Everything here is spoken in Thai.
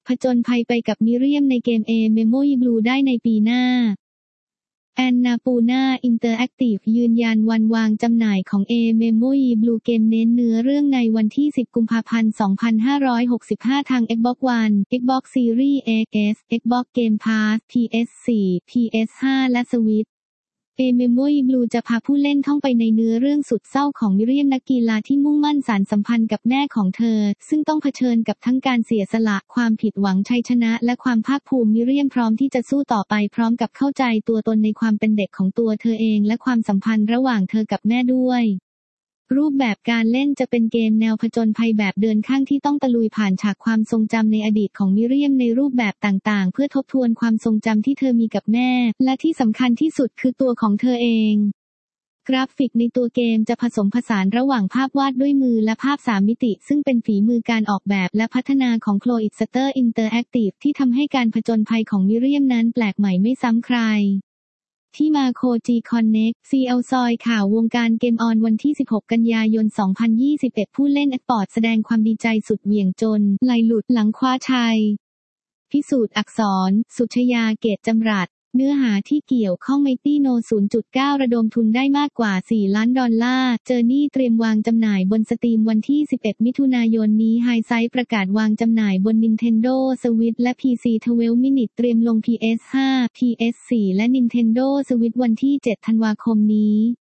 ผจญภัยไปกับมิเรียมในเกม A Memory Blue ได้ในปีหน้าแอนนาปูน่าอินเตอร์แอคทีฟยืนยันวันวางจำหน่ายของ A Memory Blue เกมเน้นเนื้อเรื่องในวันที่ 10 กุมภาพันธ์ 2565 ทาง Xbox One, Xbox Series X, Xbox Game Pass, PS4, PS5 และ Switch A Memory Blue จะพาผู้เล่นท่องไปในเนื้อเรื่องสุดเศร้าของมิเรียมนักกีฬาที่มุ่งมั่นสานสัมพันธ์กับแม่ของเธอซึ่งต้องเผชิญกับทั้งการเสียสละความผิดหวังชัยชนะและความภาคภูมิมิเรียมพร้อมที่จะสู้ต่อไปพร้อมกับเข้าใจตัวตนในความเป็นเด็กของตัวเธอเองและความสัมพันธ์ระหว่างเธอกับแม่ด้วยรูปแบบการเล่นจะเป็นเกมแนวผจญภัยแบบเดินข้างที่ต้องตะลุยผ่านฉากความทรงจำในอดีตของมิเรียมในรูปแบบต่างๆเพื่อทบทวนความทรงจำที่เธอมีกับแม่และที่สำคัญที่สุดคือตัวของเธอเองกราฟิกในตัวเกมจะผสมผสานระหว่างภาพวาดด้วยมือและภาพ3มิติซึ่งเป็นฝีมือการออกแบบและพัฒนาของ Cloister Interactive ที่ทำให้การผจญภัยของมิเรียมนั้นแปลกใหม่ไม่ซ้ำใครที่มาโคจีคอนเน็ก CL ซอยข่าววงการเกมออนวันที่ 16 กันยายน 2021 ผู้เล่นอีสปอร์ตแสดงความดีใจสุดเหวี่ยงจนไหลหลุดหลังคว้าชัยพิสูจน์อักษร สุชยาเกตจำรัดเนื้อหาที่เกี่ยวข้อง Mighty No 0.9 ระดมทุนได้มากกว่า $4 ล้านเจอร์นี่เตรียมวางจำหน่ายบนสตรีมวันที่ 11 มิถุนายนนี้ไฮไซต์ประกาศวางจำหน่ายบน Nintendo Switch และ PC 12 Minutes เตรียมลง PS5 PS4 และ Nintendo Switch วันที่ 7 ธันวาคมนี้